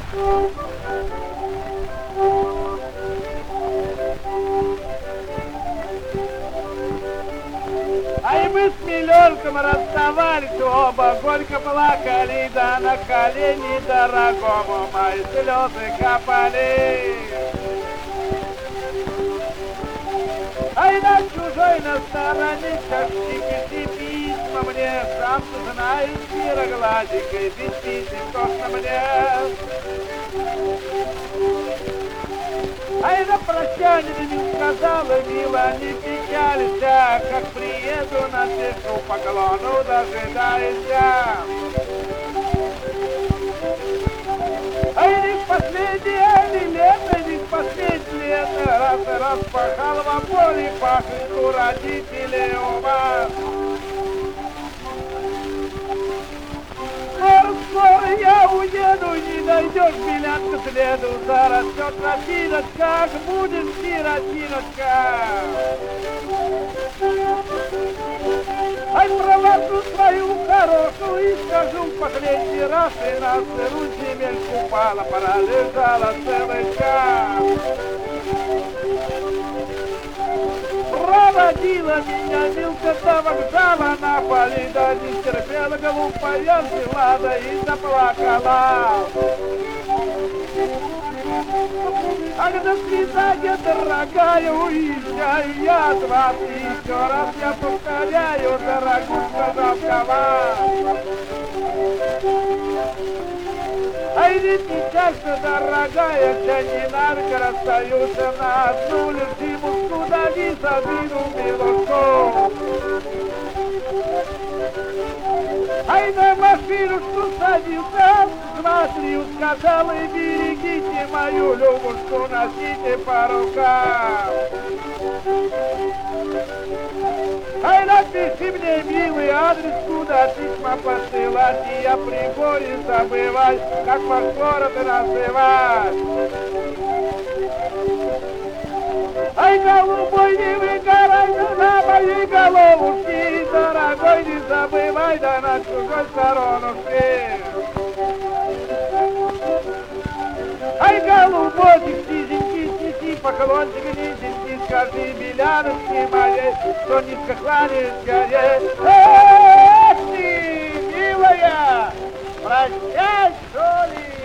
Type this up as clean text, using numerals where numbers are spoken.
А и мы с миллионком расставались оба, горько плакали, да на колени дорогому мои слезы капали. Ай, на чужой на стороне, как пиши письма мне, сам ты знаешь, серогладикой, без писем тошно мне. Ай, на прощание мне сказала, мила, не печалься, как приеду, напишу поклону, дожидайся. Ай, не в последнее лето, не в последнее лето, раз распахал во поле пахнет у родителей у вас. Скоро я уеду, не дойдешь меня к следу, зарастет тропиночка, будет сиротиночка. Ай, провожу свою хорошую и скажу в последний раз, и на сырую земельку упала, пролежала целый час. Проводила меня Милка до вокзала на поле, да не терпела глупая взяла, да и заплакала. Ах, до свидания, дорогая, уезжаю я от вас, и еще раз я повторяю, дорогушка, завкова. Ай, не печалься, дорогая, вся ненарка расстаются на одну лишь зиму, куда не задвинул милушку. Ай, на машину, что садился, смотри, сказала, и берегите мою любушку, носите по рукам. Ай, напиши мне, милый, адрес, куда письма посылать, и я при горе забывать, как ваш город называть. Ай, голубой, не выгорай на моей головушке, дорогой, не забывай, да на чужой сторонушке. Ай, голубой, низенький, снеси поклончик, низенький, скажи беляночке моей, что низко кланяешься ей. Эх ты, милая, прощай, что ли?